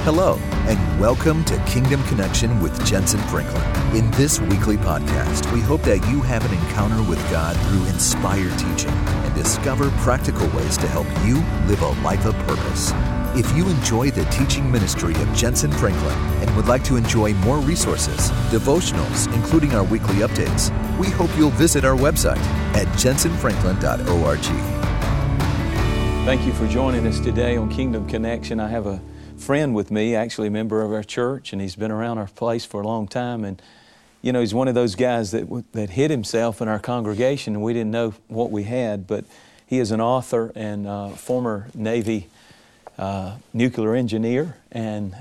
Hello, and welcome to Kingdom Connection with Jensen Franklin. In this weekly podcast, we hope that you have an encounter with God through inspired teaching and discover practical ways to help you live a life of purpose. If you enjoy the teaching ministry of Jensen Franklin and would like to enjoy more resources, devotionals, including our weekly updates, we hope you'll visit our website at jensenfranklin.org. Thank you for joining us today on Kingdom Connection. I have a friend with me, actually a member of our church, and he's been around our place for a long time. And you know, he's one of those guys that hid himself in our congregation, and we didn't know what we had. But he is an author and former Navy nuclear engineer, and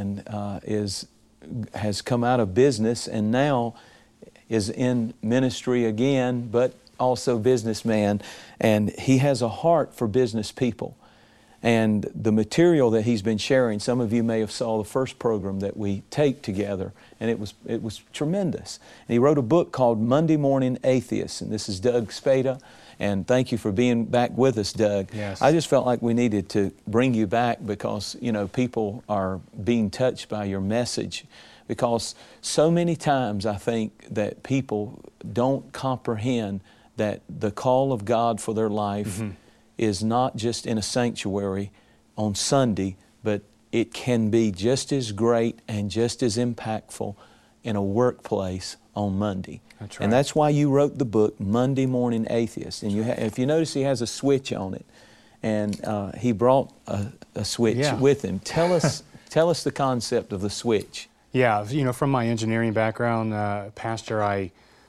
has come out of business and now is in ministry again, but also businessman. And he has a heart for business people. And the material that he's been sharing, some of you may have saw the first program that we taped together, and it was tremendous. And he wrote a book called Monday Morning Atheist, and this is Doug Spada. And thank you for being back with us, Doug. Yes. I just felt like we needed to bring you back because, you know, people are being touched by your message. Because so many times I think that people don't comprehend that the call of God for their life is not just in a sanctuary on Sunday, but it can be just as great and just as impactful in a workplace on Monday. That's right. And that's why you wrote the book, Monday Morning Atheist. And if you notice, he has a switch on it. And he brought a switch with him. Tell us the concept of the switch. Yeah, you know, from my engineering background, Pastor, I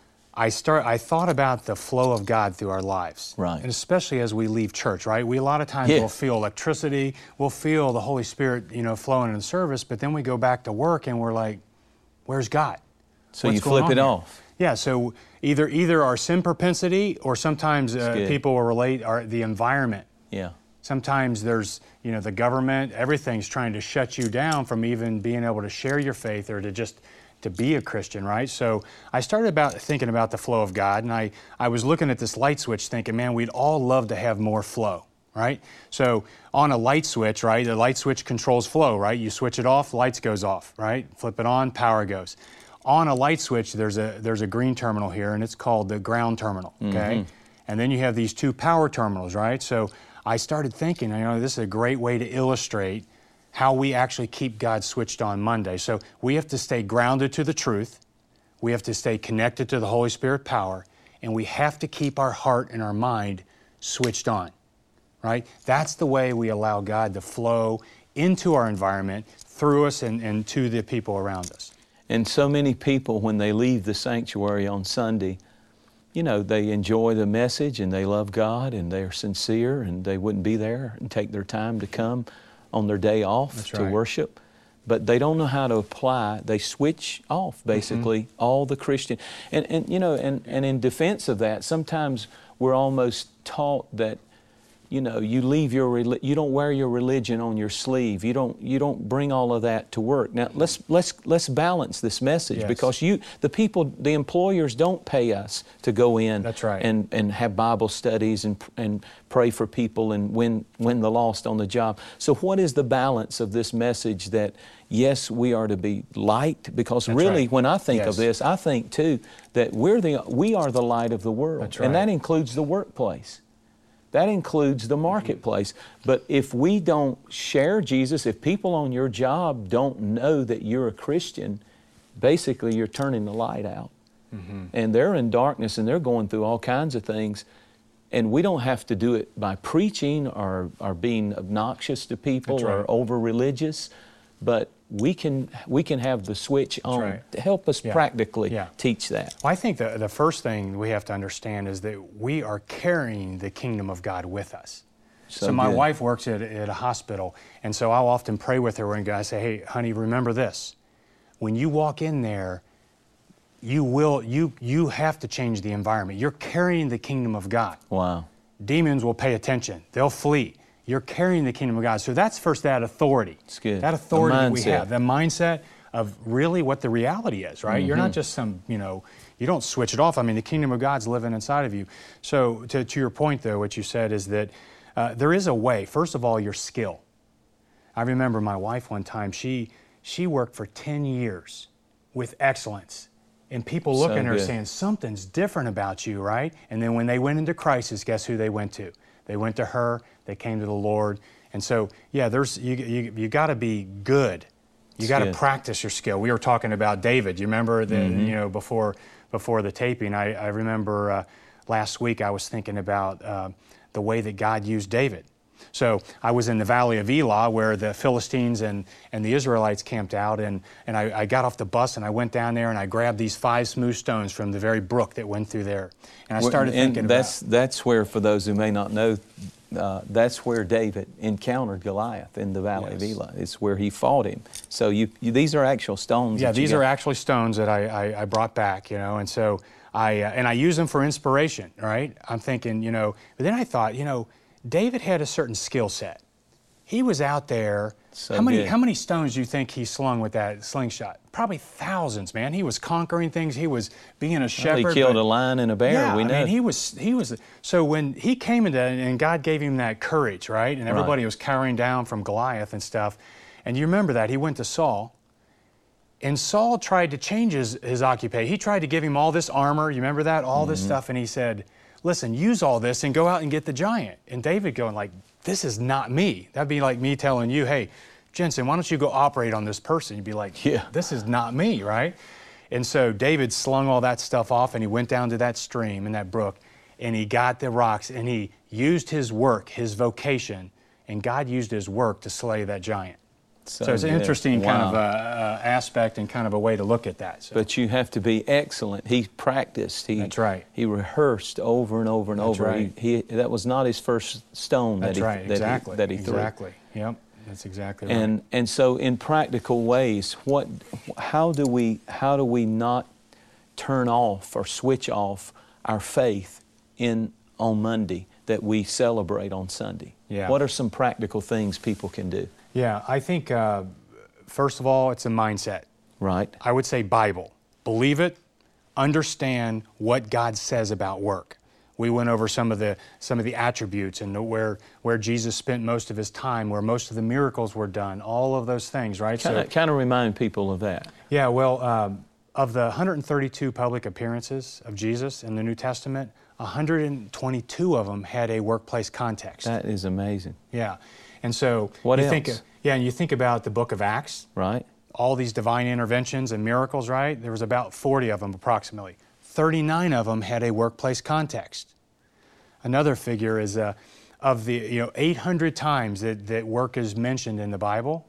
thought about the flow of God through our lives. Right. And especially as we leave church, right? We a lot of times will feel electricity, we'll feel the Holy Spirit, you know, flowing in the service, but then we go back to work and we're like, where's God? So What's you going flip it on off. Yeah, so either our sin propensity or sometimes people will relate the environment. Yeah. Sometimes there's, you know, the government, everything's trying to shut you down from even being able to share your faith or to be a Christian, right? So I started thinking about the flow of God, and I was looking at this light switch thinking, man, we'd all love to have more flow, right? So on a light switch, right, the light switch controls flow, right? You switch it off, lights goes off, right? Flip it on, power goes. On a light switch, there's a green terminal here, and it's called the ground terminal, okay? And then you have these two power terminals, right? So I started thinking, you know, this is a great way to illustrate how we actually keep God switched on Monday. So we have to stay grounded to the truth, we have to stay connected to the Holy Spirit power, and we have to keep our heart and our mind switched on, right? That's the way we allow God to flow into our environment, through us and to the people around us. And so many people, when they leave the sanctuary on Sunday, you know, they enjoy the message and they love God and they're sincere and they wouldn't be there and take their time to come on their day off to worship. But they don't know how to apply. They switch off, basically, all the Christian. And you know, and in defense of that, sometimes we're almost taught that, you know, you leave you don't wear your religion on your sleeve. You don't bring all of that to work. Now let's balance this message because the employers don't pay us to go in and have Bible studies and pray for people and win the lost on the job. So what is the balance of this message that yes, we are to be light? Because when I think of this, I think too that we are the light of the world. And that includes the workplace. That includes the marketplace. But if we don't share Jesus, if people on your job don't know that you're a Christian, basically you're turning the light out. And they're in darkness and they're going through all kinds of things. And we don't have to do it by preaching or being obnoxious to people or over-religious, but we can have the switch on to help us practically teach that. Well, I think the first thing we have to understand is that we are carrying the kingdom of God with us. So my wife works at a hospital, and so I'll often pray with her and I say, hey, honey, remember this. When you walk in there, you have to change the environment. You're carrying the kingdom of God. Wow. Demons will pay attention. They'll flee. You're carrying the kingdom of God. So that's first that authority. It's good. That authority that we have, the mindset of really what the reality is, right? You're not just some, you know, you don't switch it off. I mean, the kingdom of God's living inside of you. So to your point, though, what you said is that there is a way. First of all, your skill. I remember my wife one time, she worked for 10 years with excellence. And people looking at her saying, something's different about you, right? And then when they went into crisis, guess who they went to? They went to her, they came to the Lord. And so, yeah, you got to be good. You got to practice your skill. We were talking about David. You remember before the taping, I remember last week I was thinking about the way that God used David. So I was in the Valley of Elah where the Philistines and the Israelites camped out, and I got off the bus and I went down there and I grabbed these 5 smooth stones from the very brook that went through there. And I started thinking that's where, for those who may not know, that's where David encountered Goliath in the Valley of Elah. It's where he fought him. So these are actual stones. Yeah, these are actually stones that I brought back, and so I use them for inspiration, right? I'm thinking, but then I thought, David had a certain skill set. He was out there. How many stones do you think he slung with that slingshot? Probably thousands, man. He was conquering things. He was being a shepherd. Well, he killed a lion and a bear. Yeah, we know. He was. So when he came into and God gave him that courage, right? And everybody was cowering down from Goliath and stuff. And you remember that he went to Saul. And Saul tried to change his occupation. He tried to give him all this armor. You remember that? All this stuff. And he said, listen, use all this and go out and get the giant. And David going like, this is not me. That'd be like me telling you, hey, Jensen, why don't you go operate on this person? You'd be like, this is not me, right? And so David slung all that stuff off and he went down to that stream and that brook and he got the rocks and he used his work, his vocation, and God used his work to slay that giant. So it's an interesting kind of aspect and kind of a way to look at that. So. But you have to be excellent. He practiced. That's right. He rehearsed over and over and over. Right. That was not his first stone that he threw. Exactly. Yep. That's exactly right. And so in practical ways, how do we not turn off or switch off our faith on Monday that we celebrate on Sunday? Yeah. What are some practical things people can do? Yeah, I think, first of all, it's a mindset. Right. I would say Bible. Believe it, understand what God says about work. We went over some of the attributes and where Jesus spent most of his time, where most of the miracles were done, all of those things, right? Kind of remind people of that. Yeah, well, of the 132 public appearances of Jesus in the New Testament, 122 of them had a workplace context. That is amazing. Yeah. And so what you else? You think about the book of Acts. Right. All these divine interventions and miracles, right? There was about 40 of them approximately. 39 of them had a workplace context. Another figure is of the 800 times that work is mentioned in the Bible.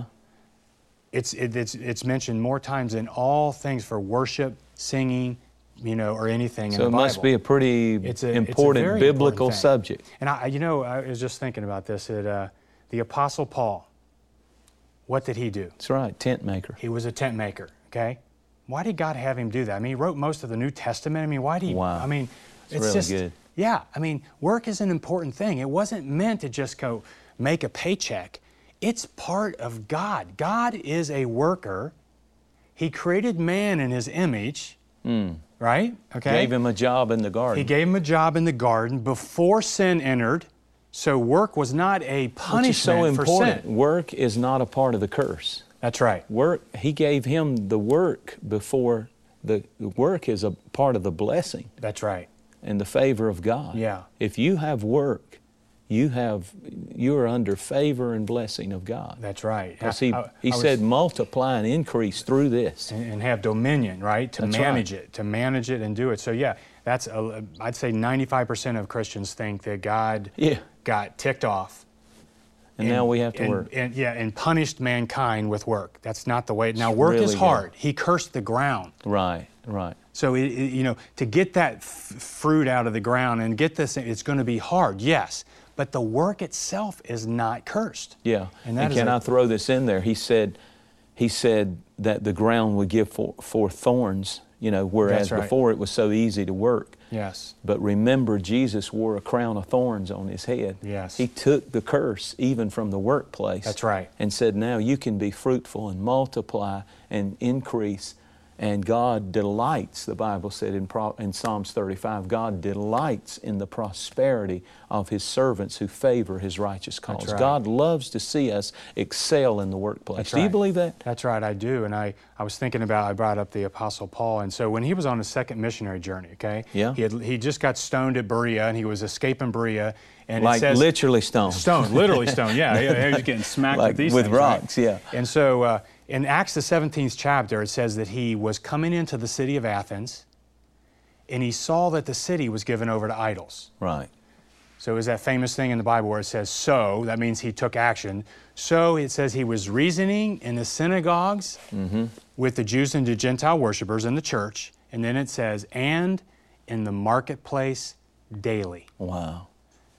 It's mentioned more times than all things for worship, singing, or anything in the Bible. So it must be a pretty important biblical subject. And I was just thinking about this. The Apostle Paul, what did he do? That's right, tent maker. He was a tent maker, okay? Why did God have him do that? I mean, he wrote most of the New Testament. I mean, why did he? Wow. I mean, it's really just good. Yeah, I mean, work is an important thing. It wasn't meant to just go make a paycheck. It's part of God. God is a worker. He created man in his image. Right? Okay. Gave him a job in the garden. He gave him a job in the garden before sin entered. So work was not a punishment for sin. Work is not a part of the curse. That's right. He gave him the work before the work is a part of the blessing. That's right. And the favor of God. Yeah. If you have work, you are under favor and blessing of God. That's right. Because he said multiply and increase through this. And have dominion, right? To manage it and do it. So yeah, I'd say 95% of Christians think that God got ticked off. And now we have to work. And punished mankind with work. That's not the way. Now work is hard. He cursed the ground. Right. So, to get that fruit out of the ground and get this, it's going to be hard, yes. But the work itself is not cursed. Yeah. And can I throw this in there? He said that the ground would give forth thorns, whereas before it was so easy to work. Yes. But remember, Jesus wore a crown of thorns on his head. Yes. He took the curse even from the workplace. That's right. And said, now you can be fruitful and multiply and increase And God delights, the Bible said in Psalms 35, God delights in the prosperity of His servants who favor His righteous cause. That's right. God loves to see us excel in the workplace. That's Do you right. believe that? That's right, I do. And I was thinking about, I brought up the Apostle Paul. And so when he was on his second missionary journey, okay? Yeah. He just got stoned at Berea, and he was escaping Berea. And Like it says, literally stoned. Stoned, literally stoned, yeah. He was getting smacked Like with these with things, rocks, right? yeah. And so in Acts the 17th chapter, it says that he was coming into the city of Athens, and he saw that the city was given over to idols. Right. So it was that famous thing in the Bible where it says, so, that means he took action. So it says he was reasoning in the synagogues with the Jews and the Gentile worshipers in the church. And then it says, and in the marketplace daily. Wow.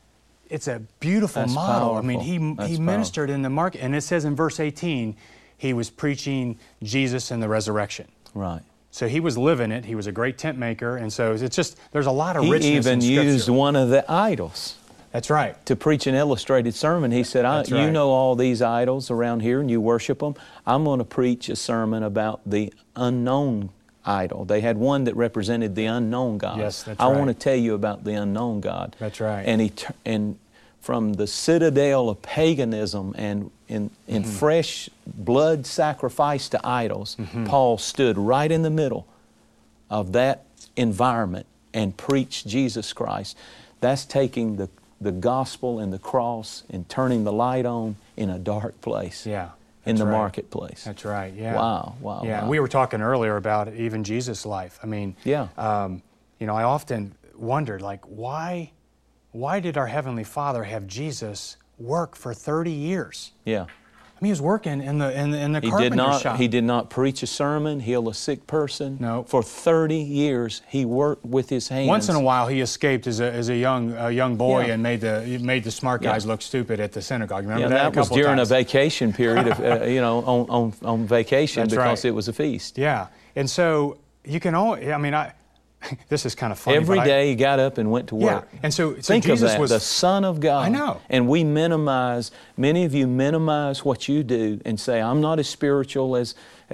It's a beautiful That's model. powerful. I mean, he That's ministered in the market. And it says in verse 18, he was preaching Jesus and the resurrection. Right. So he was living it. He was a great tent maker. And so it's just, there's a lot of He richness even in Scripture. used one of the idols That's right. to preach an illustrated sermon. He said, That's you right. know all these idols around here and you worship them. I'm going to preach a sermon about the unknown idol. They had one that represented the unknown God. Yes, that's I right. want to tell you about the unknown God. That's right. And from the citadel of paganism and in fresh blood sacrifice to idols, Paul stood right in the middle of that environment and preached Jesus Christ. That's taking the gospel and the cross and turning the light on in a dark place. Yeah. In the That's right. marketplace. That's right, yeah. Wow. Yeah, wow. we were talking earlier about even Jesus' life. I mean, Yeah. you know, I often wondered, like, why did our Heavenly Father have Jesus work for 30 years? Yeah. I mean, he was working in the carpenter shop. He did not preach a sermon, heal a sick person. No. For 30 years, he worked with his hands. Once in a while, he escaped as a young boy Yeah. and made the smart guys look stupid at the synagogue. Remember Yeah, that? that was couple during times? a vacation period, of, on vacation. That's because right. it was a feast. Yeah, and so you can only. I mean, this is kind of funny. Every but day he got up and went to work. Yeah, and so Think Jesus of that, was the Son of God. I know. And many of you minimize what you do and say, I'm not as spiritual as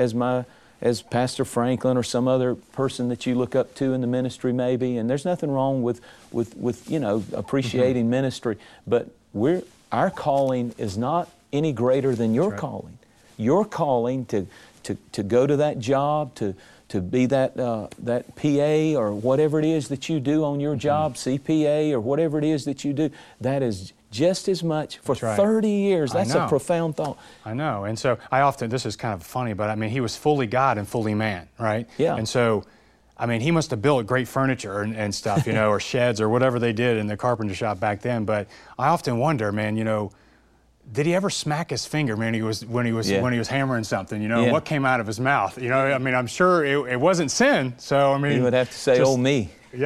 Pastor Franklin or some other person that you look up to in the ministry maybe. And there's nothing wrong with appreciating ministry. But our calling is not any greater than your calling. Your calling to go to that job, to be that PA or whatever it is that you do on your job, CPA or whatever it is that you do, that is just as much for That's right. 30 years. That's a profound thought. I know. And so this is kind of funny, but I mean, he was fully God and fully man, right? Yeah. And so, I mean, he must have built great furniture and stuff, you know, or sheds or whatever they did in the carpenter shop back then. But I often wonder, man, you know, did he ever smack his finger, man, when he was hammering something, you know, what came out of his mouth? You know, I mean, I'm sure it wasn't sin, so I mean. You would have to say, oh, me. Yeah.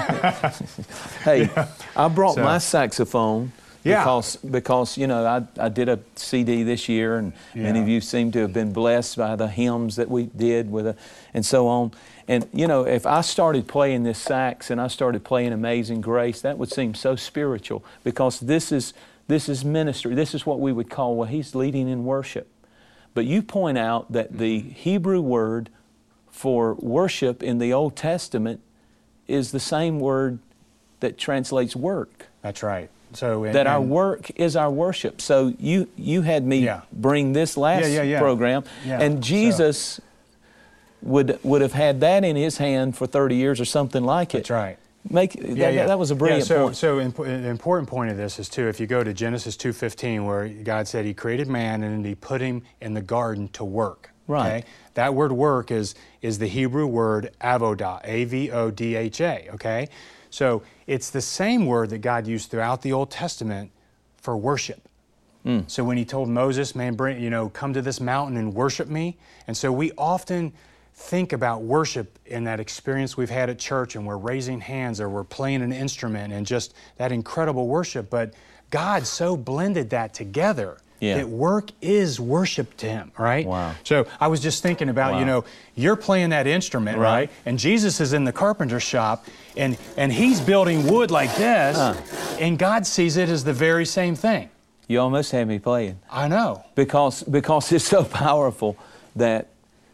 Hey, I brought my saxophone Yeah. because you know, I did a CD this year, and many of you seem to have been blessed by the hymns that we did and so on. And you know, if I started playing this sax and I started playing Amazing Grace, that would seem so spiritual, because this is ministry. This is what we would call, well, he's leading in worship. But you point out that the Hebrew word for worship in the Old Testament is the same word that translates work. That's right. So Our work is our worship. So you had me bring this last program, and Jesus would have had that in his hand for 30 years or something like it. That's right. That was a brilliant point. So the important point of this is, too, if you go to Genesis 2:15, where God said he created man and he put him in the garden to work. Right. Okay? That word work is the Hebrew word avodah, A-V-O-D-H-A, okay? So it's the same word that God used throughout the Old Testament for worship. So when he told Moses, man, come to this mountain and worship me. And so we often think about worship in that experience we've had at church, and we're raising hands or we're playing an instrument and just that incredible worship. But God so blended that together that work is worship to him, right? Wow. So I was just thinking about, you know, you're playing that instrument, right? And Jesus is in the carpenter shop and he's building wood like this, and God sees it as the very same thing. You almost had me playing. I know. Because it's so powerful that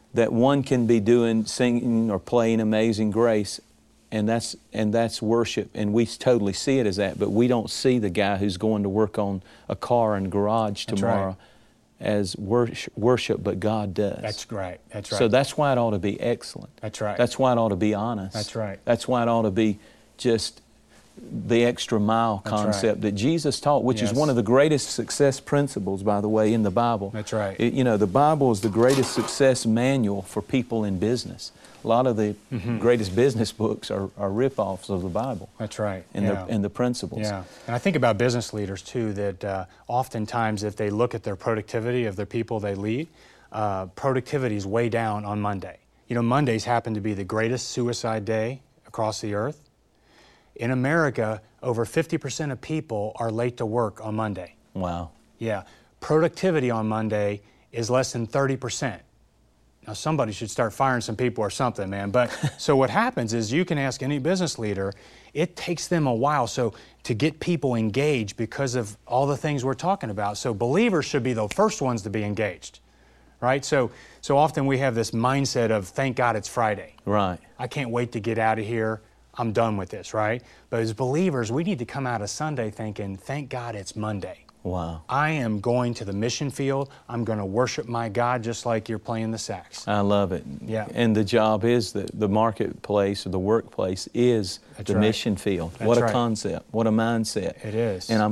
that one can be doing, singing or playing Amazing Grace, and that's worship, and we totally see it as that, but we don't see the guy who's going to work on a car in garage tomorrow as worship, but God does. That's right. That's right. So that's why it ought to be excellent. That's right. That's why it ought to be honest. That's right. That's why it ought to be just the extra mile concept that Jesus taught, which is one of the greatest success principles, by the way, in the Bible. That's right. The Bible is the greatest success manual for people in business. A lot of the greatest business books are rip-offs of the Bible. That's right. And the principles. Yeah. And I think about business leaders, too, that oftentimes if they look at their productivity of the people they lead, productivity is way down on Monday. Mondays happen to be the greatest suicide day across the earth. In America, over 50% of people are late to work on Monday. Wow. Yeah. Productivity on Monday is less than 30%. Now, somebody should start firing some people or something, man. But so what happens is you can ask any business leader, it takes them a while to get people engaged because of all the things we're talking about. So believers should be the first ones to be engaged, right? So often we have this mindset of, thank God it's Friday. Right. I can't wait to get out of here. I'm done with this, right? But as believers, we need to come out of Sunday thinking, thank God it's Monday. Wow. I am going to the mission field. I'm going to worship my God just like you're playing the sax. I love it. Yeah. And the job is the marketplace or the workplace is the mission field. What a concept. What a mindset. It is. And I'm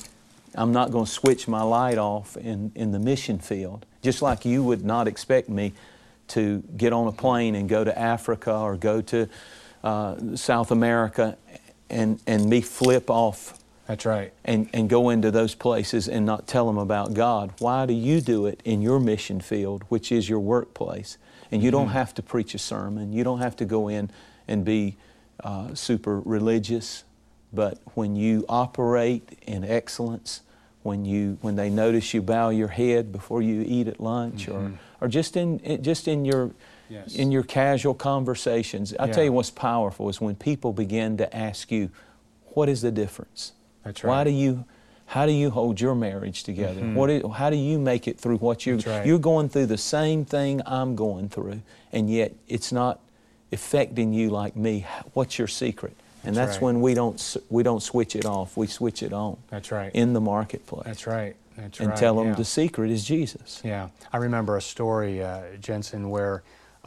not going to switch my light off in the mission field. Just like you would not expect me to get on a plane and go to Africa or go to South America and me flip off. That's right. And go into those places and not tell them about God. Why do you do it in your mission field, which is your workplace? And you don't have to preach a sermon. You don't have to go in and be super religious. But when you operate in excellence, when they notice you bow your head before you eat at lunch, or just in your casual conversations, I tell you what's powerful is when people begin to ask you, what is the difference? That's right. How do you hold your marriage together? How do you make it through what you're going through the same thing I'm going through, and yet it's not affecting you like me? What's your secret? And that's when we don't switch it off. We switch it on. That's right. In the marketplace. That's right. That's right. And tell them the secret is Jesus. Yeah. I remember a story, Jensen, where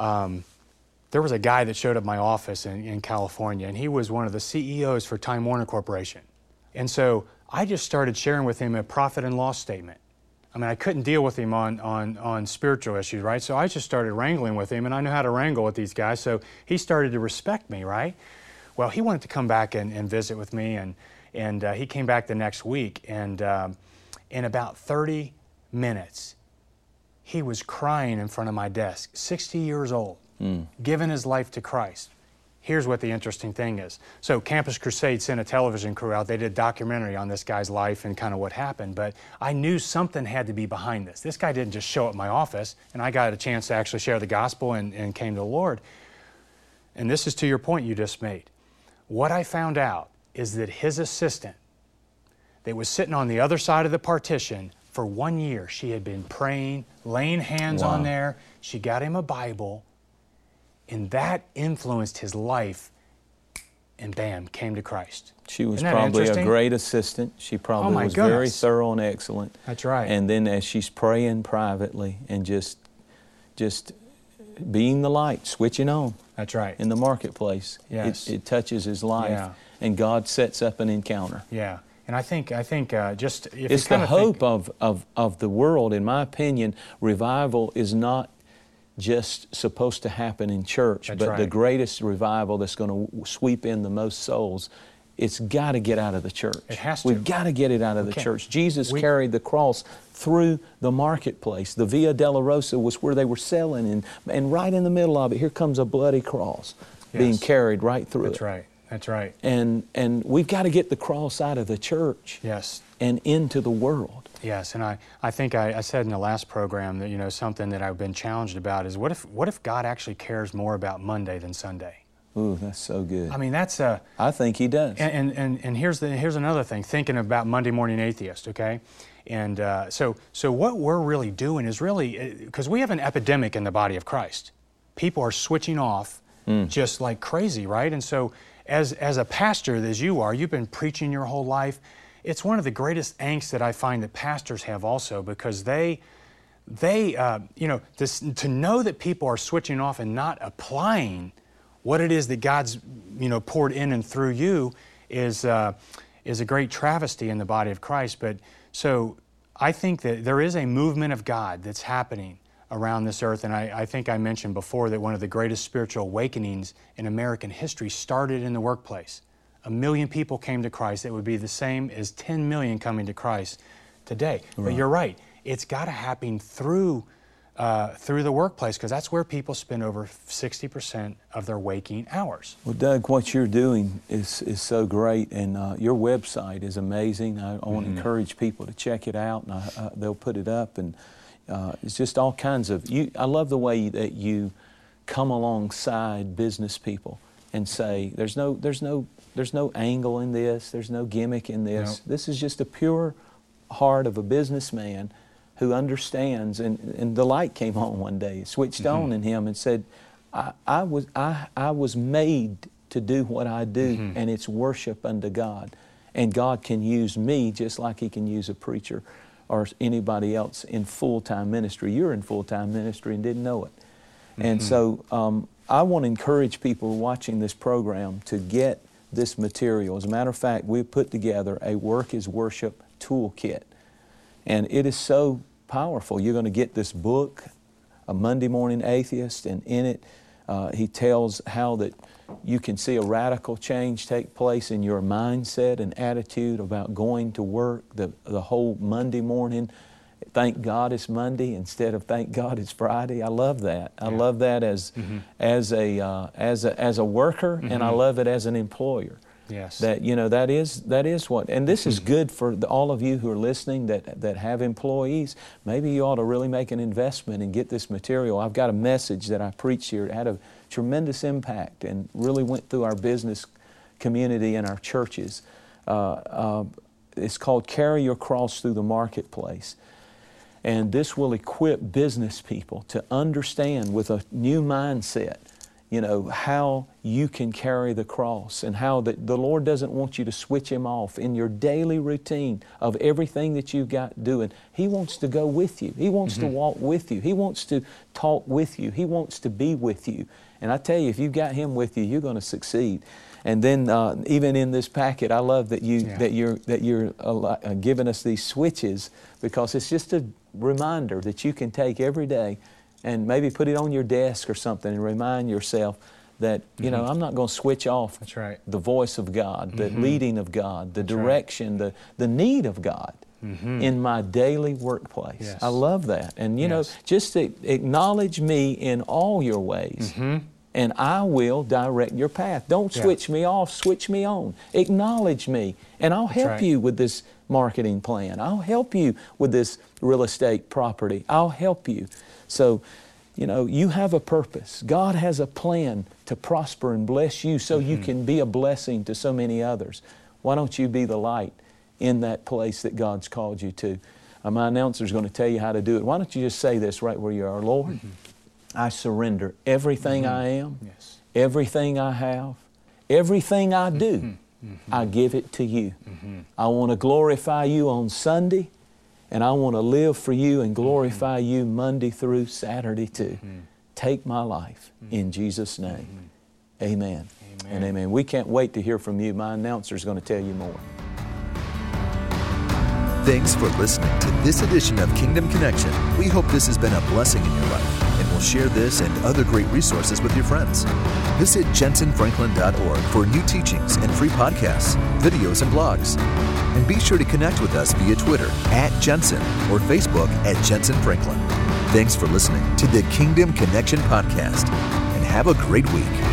there was a guy that showed up at my office in California, and he was one of the CEOs for Time Warner Corporation. And so I just started sharing with him a profit and loss statement. I mean, I couldn't deal with him on spiritual issues, right? So I just started wrangling with him, and I know how to wrangle with these guys, so he started to respect me, right? Well, he wanted to come back and visit with me, and he came back the next week, and in about 30 minutes, he was crying in front of my desk, 60 years old, giving his life to Christ. Here's what the interesting thing is. So Campus Crusade sent a television crew out. They did a documentary on this guy's life and kind of what happened, but I knew something had to be behind this. This guy didn't just show up at my office, and I got a chance to actually share the gospel and came to the Lord. And this is to your point you just made. What I found out is that his assistant that was sitting on the other side of the partition for 1 year, she had been praying, laying hands on there. She got him a Bible. And that influenced his life, and bam, came to Christ. She was probably a great assistant. She probably was very thorough and excellent. That's right. And then as she's praying privately and just being the light, switching on. That's right. In the marketplace, it touches his life, and God sets up an encounter. Yeah. And I think just if it's the hope of the world. In my opinion, revival is not just supposed to happen in church, but the greatest revival that's going to sweep in the most souls, it's got to get out of the church. It has to. We've got to get it out of the church. Jesus carried the cross through the marketplace. The Via Dolorosa was where they were selling, and right in the middle of it, here comes a bloody cross being carried right through it. That's right. That's right. And we've got to get the cross out of the church and into the world. Yes, and I think I said in the last program that, something that I've been challenged about is what if God actually cares more about Monday than Sunday? Ooh, that's so good. I mean, that's I think He does. And here's another thing, thinking about Monday Morning Atheist, okay? And so what we're really doing is really, because we have an epidemic in the body of Christ. People are switching off just like crazy, right? And so as a pastor, as you are, you've been preaching your whole life. It's one of the greatest angst that I find that pastors have also, because they to know that people are switching off and not applying what it is that God's, poured in and through you is a great travesty in the body of Christ. But so I think that there is a movement of God that's happening around this earth, and I think I mentioned before that one of the greatest spiritual awakenings in American history started in the workplace. 1 million people came to Christ. It would be the same as 10 million coming to Christ today. Right. But you're right. It's got to happen through the workplace, because that's where people spend over 60% of their waking hours. Well, Doug, what you're doing is so great, and your website is amazing. I want to encourage people to check it out, and they'll put it up, and it's just all kinds of. I love the way that you come alongside business people and say, "There's no angle in this. There's no gimmick in this. Nope. This is just a pure heart of a businessman who understands." And the light came on one day, it switched on in him, and said, I was made to do what I do, and it's worship unto God. And God can use me just like He can use a preacher or anybody else in full-time ministry. You're in full-time ministry and didn't know it. And so I want to encourage people watching this program to get this material. As a matter of fact, we've put together a Work is Worship toolkit. And it is so powerful. You're going to get this book, A Monday Morning Atheist, and in it he tells how that you can see a radical change take place in your mindset and attitude about going to work, the whole Monday morning. Thank God it's Monday instead of thank God it's Friday. I love that. I love that as a worker, and I love it as an employer. Yes. That that is what, and this is good for all of you who are listening that have employees. Maybe you ought to really make an investment and get this material. I've got a message that I preached here. It had a tremendous impact and really went through our business community and our churches. It's called Carry Your Cross Through the Marketplace. And this will equip business people to understand with a new mindset, how you can carry the cross, and how the Lord doesn't want you to switch Him off in your daily routine of everything that you've got doing. He wants to go with you. He wants to walk with you. He wants to talk with you. He wants to be with you. And I tell you, if you've got Him with you, you're going to succeed. And then even in this packet, I love that you're giving us these switches, because it's just a reminder that you can take every day and maybe put it on your desk or something and remind yourself that, I'm not going to switch off the voice of God, the leading of God, the direction, the need of God in my daily workplace. Yes. I love that. And, just to acknowledge me in all your ways. And I will direct your path. Don't switch me off, switch me on. Acknowledge me, and I'll help you with this marketing plan. I'll help you with this real estate property. I'll help you. So, you have a purpose. God has a plan to prosper and bless you so you can be a blessing to so many others. Why don't you be the light in that place that God's called you to? My announcer's going to tell you how to do it. Why don't you just say this right where you are? Lord, I surrender everything I am, everything I have, everything I do. I give it to you. I want to glorify you on Sunday, and I want to live for you and glorify you Monday through Saturday too. Take my life in Jesus' name. Amen. And amen. We can't wait to hear from you. My announcer is going to tell you more. Thanks for listening to this edition of Kingdom Connection. We hope this has been a blessing in your life, and we'll share this and other great resources with your friends. Visit jensenfranklin.org for new teachings and free podcasts, videos, and blogs. And be sure to connect with us via Twitter @Jensen or Facebook @JensenFranklin. Thanks for listening to the Kingdom Connection podcast, and have a great week.